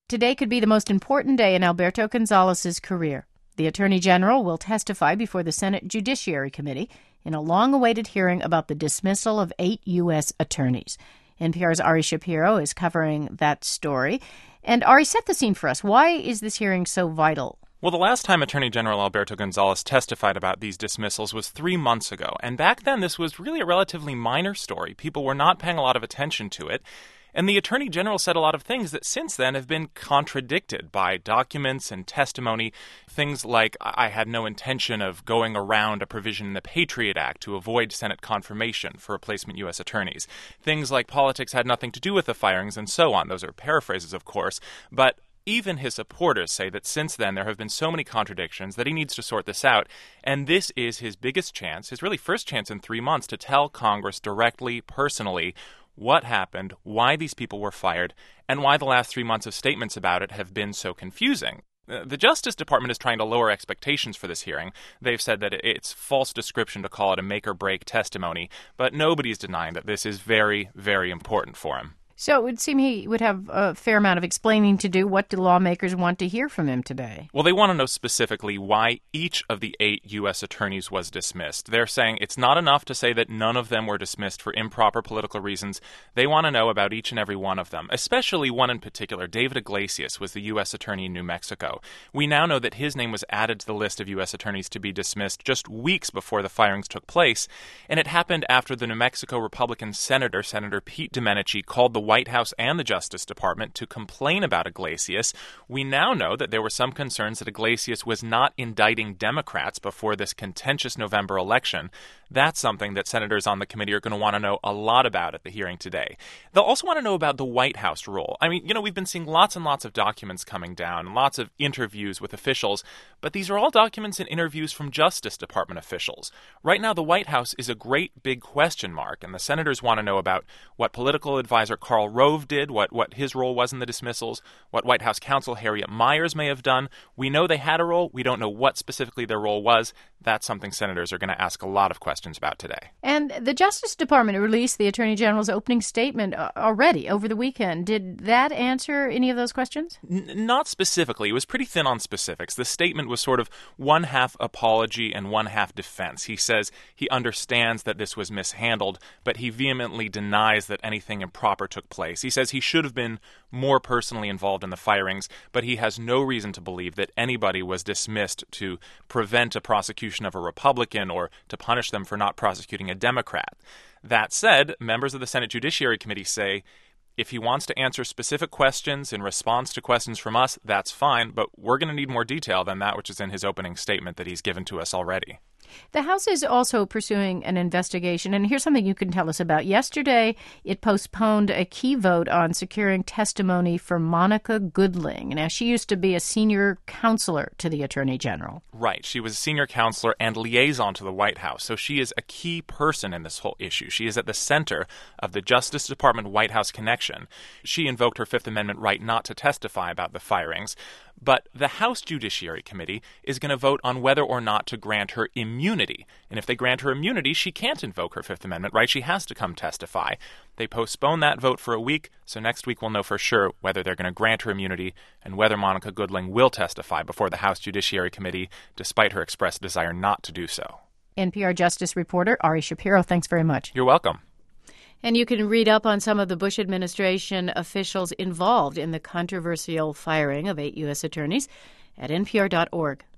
Today could be the most important day in Alberto Gonzalez's career. The Attorney General will testify before the Senate Judiciary Committee in a long-awaited hearing about the dismissal of 8 U.S. attorneys. NPR's Ari Shapiro is covering that story. And Ari, set the scene for us. Why is this hearing so vital? Well, the last time Attorney General Alberto Gonzalez testified about these dismissals was 3 months ago. And back then, this was really a relatively minor story. People were not paying a lot of attention to it. And the Attorney General said a lot of things that since then have been contradicted by documents and testimony. Things like, I had no intention of going around a provision in the Patriot Act to avoid Senate confirmation for replacement U.S. attorneys. Things like politics had nothing to do with the firings and so on. Those are paraphrases, of course. But even his supporters say that since then there have been so many contradictions that he needs to sort this out. And this is his biggest chance, his really first chance in 3 months, to tell Congress directly, personally, what happened, why these people were fired, and why the last 3 months of statements about it have been so confusing. The Justice Department is trying to lower expectations for this hearing. They've said that it's false description to call it a make-or-break testimony, but nobody's denying that this is very, very important for him. So it would seem he would have a fair amount of explaining to do. What do lawmakers want to hear from him today? Well, they want to know specifically why each of the 8 U.S. attorneys was dismissed. They're saying it's not enough to say that none of them were dismissed for improper political reasons. They want to know about each and every one of them, especially one in particular. David Iglesias was the U.S. attorney in New Mexico. We now know that his name was added to the list of U.S. attorneys to be dismissed just weeks before the firings took place, and it happened after the New Mexico Republican Senator Pete Domenici, called the White House and the Justice Department to complain about Iglesias. We now know that there were some concerns that Iglesias was not indicting Democrats before this contentious November election. That's something that senators on the committee are going to want to know a lot about at the hearing today. They'll also want to know about the White House role. I mean, we've been seeing lots and lots of documents coming down, lots of interviews with officials, but these are all documents and interviews from Justice Department officials. Right now, the White House is a great big question mark, and the senators want to know about what political advisor Karl Rove did, what his role was in the dismissals, what White House counsel Harriet Miers may have done. We know they had a role. We don't know what specifically their role was. That's something senators are going to ask a lot of questions about today. And the Justice Department released the Attorney General's opening statement already over the weekend. Did that answer any of those questions? Not specifically. It was pretty thin on specifics. The statement was sort of one half apology and one half defense. He says he understands that this was mishandled, but he vehemently denies that anything improper took place. He says he should have been more personally involved in the firings, but he has no reason to believe that anybody was dismissed to prevent a prosecution of a Republican or to punish them for not prosecuting a Democrat. That said, members of the Senate Judiciary Committee say if he wants to answer specific questions in response to questions from us, that's fine, but we're going to need more detail than that which is in his opening statement that he's given to us already. The House is also pursuing an investigation, and here's something you can tell us about. Yesterday, it postponed a key vote on securing testimony for Monica Goodling. Now, she used to be a senior counselor to the Attorney General. Right. She was a senior counselor and liaison to the White House, so she is a key person in this whole issue. She is at the center of the Justice Department-White House connection. She invoked her Fifth Amendment right not to testify about the firings. But the House Judiciary Committee is going to vote on whether or not to grant her immunity. And if they grant her immunity, she can't invoke her Fifth Amendment right. She has to come testify. They postpone that vote for a week, so next week we'll know for sure whether they're going to grant her immunity and whether Monica Goodling will testify before the House Judiciary Committee, despite her expressed desire not to do so. NPR Justice reporter Ari Shapiro, thanks very much. You're welcome. And you can read up on some of the Bush administration officials involved in the controversial firing of 8 U.S. attorneys at npr.org.